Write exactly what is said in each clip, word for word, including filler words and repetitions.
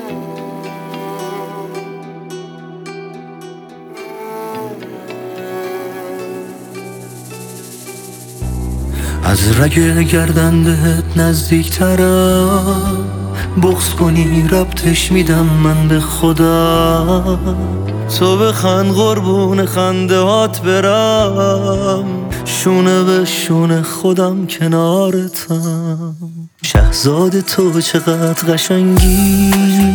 از رگ گردن بهت نزدیکترم، بغض کنی ربطش میدم من به خدا. تو بخند قربون خنده هات برم، شونه به شونه خودم کنارتم. شهزاد تو چقدر قشنگی،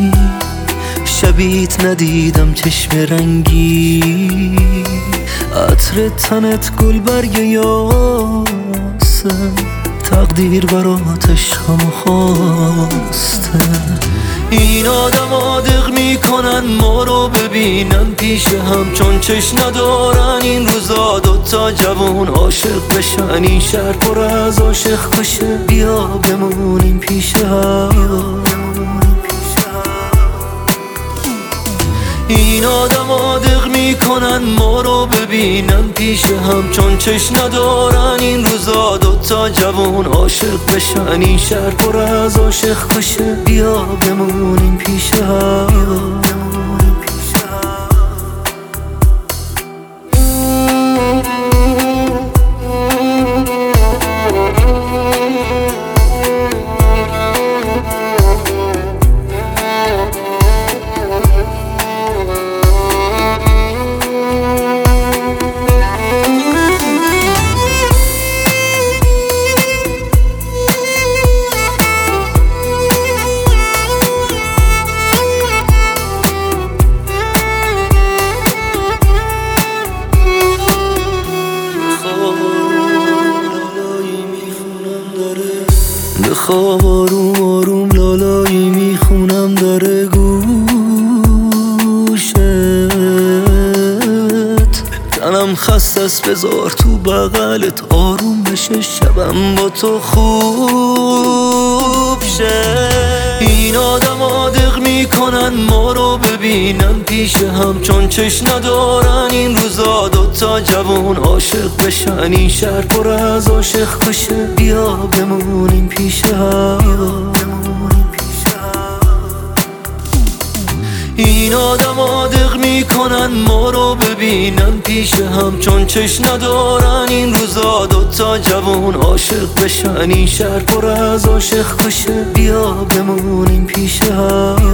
شبیت ندیدم چشم رنگی. عطر تنت گل برگ یاسه، تقدیر برات عشقم خواسته. این آدم عادق میکنن ما رو ببینن پیش هم، چون چشم ندارن این روزا دوتا جوون عاشق بشن. این شهر پر از عاشق باشه، بیا بمونیم پیش هم. این آدم عادق میکنن ما رو ببینن پیش هم، چون چشم ندارن این روزا دوتا جوون عاشق بشن. این شهر پر از عاشق باشه، بیا بمونیم پیش هم. بخواب آروم آروم لالایی میخونم داره گوشت. تنم خسته است بذار تو بغلت آروم بشه، شبم با تو خوب شه. این آدم عادق میکنن ما رو ببینن پیش هم، چون چشم ندارن این روزا دوتا جوون عاشق بشن. این شهر پر از عاشق باشه، بیا بمونیم پیش هم. این آدم عادق میکنن ما رو ببینن پیش هم، چون چشم ندارن این روزا دوتا جوون عاشق بشن. این شهر پر از عاشق باشه، بیا بمونیم پیش هم.